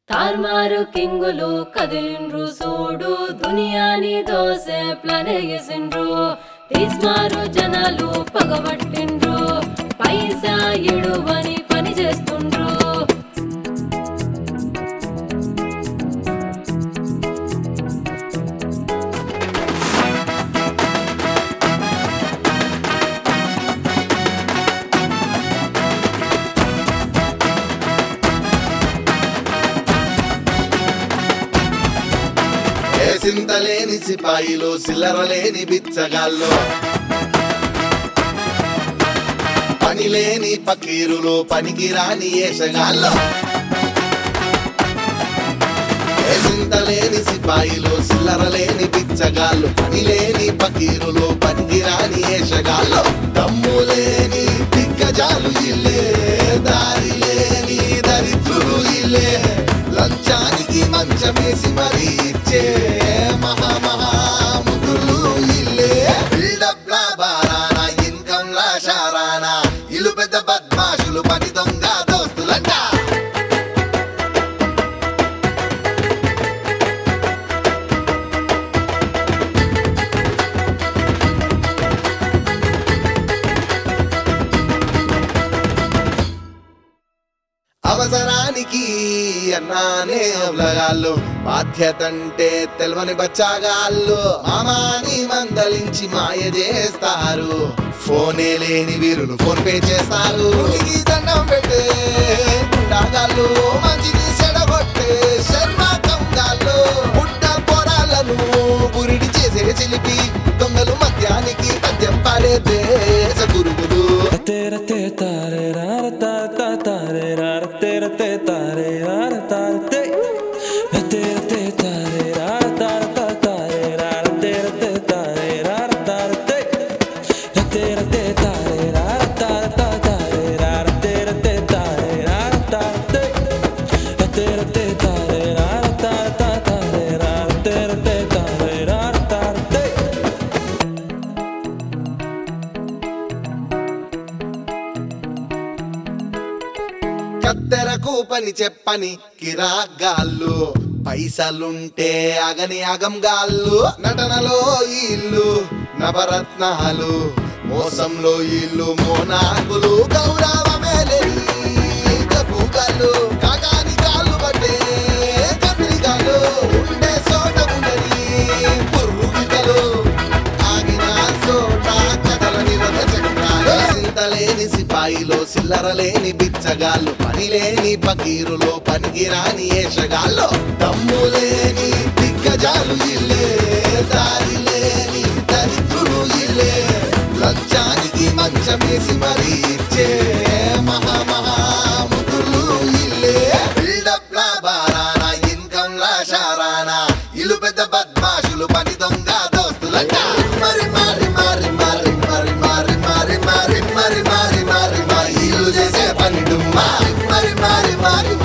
తార్మారు కింగులు కదిలిండ్రు సూడు దునియాని దోసే ప్లాన్ వేసిండ్రు తీస్మారు జనాలు పగబట్టిండ్రు పైసా ఇడువని పని చేస్తుండ్రు సింతలేని సిపాయిలు సిల్లరలేని బిచ్చగాళ్ళు పనిలేని పకీరులు పనికిరాని ఏషగాళ్ళు సింతలేని సిపాయిలు సిల్లరలేని బిచ్చగాళ్ళు పనిలేని పకీరులు పనికిరాని ఏషగాళ్ళు దమ్ములేని దిగ్గజాలు ఇల్లే దారి లేని దరిద్రులు ఇల్లే లంచానికి మంచమేసి మరీ ఇచ్చే మహాముదులు ఇల్లే బిల్డప్ లా బారానా ఇన్కమ్ లా షారానా ఇల్లు పెద్ద బద్మాషులు పని దొంగ దోస్తులంట అవసరానికి అన్నానే అవలగాళ్ళు బాధ్యతంటే తెలవని బచ్చాగాళ్ళు మామాని మందలించి మాయ చేస్తారు ఫోనే లేని వీరులు ఫోన్ పే చేస్తారు దండం పెట్టే గుండాగాళ్ళు మంచిది చెడగొట్టే శర్మాకంగాళ్ళు పుట్ట పొరాలను బురిడి చేసే చిలిపి దొంగలు మద్యానికి పద్యం పాడే దేశ గురువులు కత్తెరకు పని చెప్పని కిరాగాళ్ళు పైసలుంటే అగని అగంగాళ్ళు నటనలో ఇల్లు నవరత్నాలు మోసంలో ఇల్లు మోనాకులు గౌరవమేలేని గబ్బుగాళ్ళు కాకాని కాళ్ళు పట్టే కంద్రిగాళ్ళు ఉండే చోట ఉండని పుర్రుగితలు ఆగిన చోట కథలని రథ చక్రాలు సింతలేని సిపాయిలో సిల్లరలేని బిచ్చగాళ్ళు పనిలేని పకీరులో పనికిరాని ఏషగాళ్ళు దమ్ములేని దిగ్గజాలు ఇల్లే దారి లేని దరిద్రులు ఇల్లే లంచానికి మంచమేసి మరీ ఇచ్చే మహాముదులు ఇల్లే బిల్డప్ లా బారానా ఇన్కమ్ లా షారానా ఇల్లు పెద్ద బద్మాషులు పని దొంగ దోస్తులంట మరి మరి మరి మరి మరి మరి మరి మరి మరి మరి మరి మరి ఇల్లు చేసే పని డుమ్మా మరి మరి మరి